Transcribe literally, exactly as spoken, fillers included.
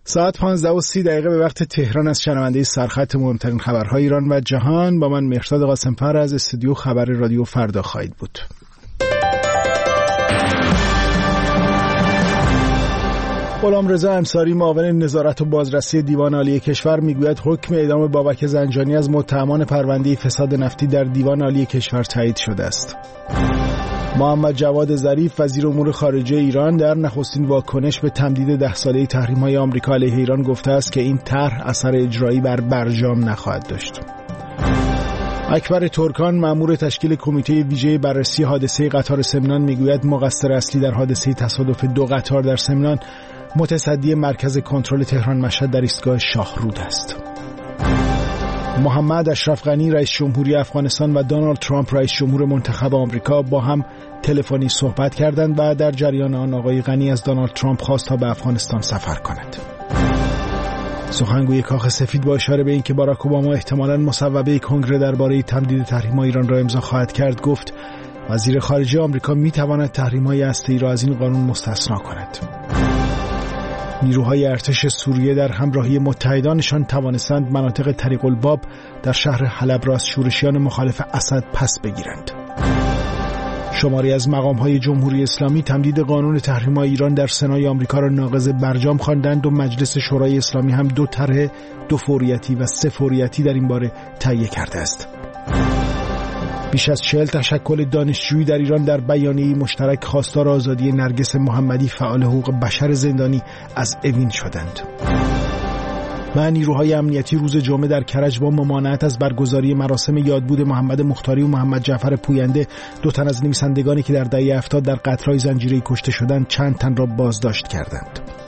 ساعت پانزده و سی دقیقه به وقت تهران از شنونده سرخط مهمترین خبرهای ایران و جهان با من مهرداد قاسم‌فر از استودیو خبر رادیو فردا خواهید بود. غلامرضا انصاری معاون نظارت و بازرسی دیوان عالی کشور میگوید حکم اعدام بابک زنجانی از متهمان پرونده فساد نفتی در دیوان عالی کشور تایید شده است. محمد جواد ظریف وزیر امور خارجه ایران در نخستین واکنش به تمدید ده ساله تحریم‌های آمریکا علیه ایران گفته است که این طرح اثر اجرایی بر برجام نخواهد داشت. اکبر ترکان مأمور تشکیل کمیته ویژه بررسی حادثه قطار سمنان میگوید مقصر اصلی در حادثه تصادف دو قطار در سمنان متصدی مرکز کنترل تهران مشهد در ایستگاه شاهرود است. محمد اشرف غنی رئیس جمهوری افغانستان و دونالد ترامپ رئیس جمهور منتخب آمریکا با هم تلفنی صحبت کردند و در جریان آن آقای غنی از دونالد ترامپ خواست تا به افغانستان سفر کند. سخنگوی کاخ سفید با اشاره به اینکه باراک اوباما احتمالاً مصوبه کنگره درباره تمدید تحریم‌های ایران را امضا خواهد کرد گفت وزیر خارجه آمریکا می‌تواند تحریم‌های هسته‌ای را از این قانون مستثنا کند. نیروهای ارتش سوریه در همراهی متحدانشان توانستند مناطق طریق الباب در شهر حلب را از شورشیان مخالف اسد پس بگیرند. شماری از مقام‌های جمهوری اسلامی تمدید قانون تحریم‌های ایران در سنای آمریکا را ناقض برجام خواندند و مجلس شورای اسلامی هم دو طرح دو فوریتی و سه فوریتی در این باره تهیه کرده است. بیش از چهل تشکل دانشجویی در ایران در بیانیه‌ای مشترک خواستار آزادی نرگس محمدی فعال حقوق بشر زندانی از اوین شدند. و نیروهای امنیتی روز جمعه در کرج با ممانعت از برگزاری مراسم یادبود محمد مختاری و محمد جعفر پوینده دو تن از نویسندگانی که در دهه هفتاد در قتل‌های زنجیره‌ای کشته شدند چند تن را بازداشت کردند.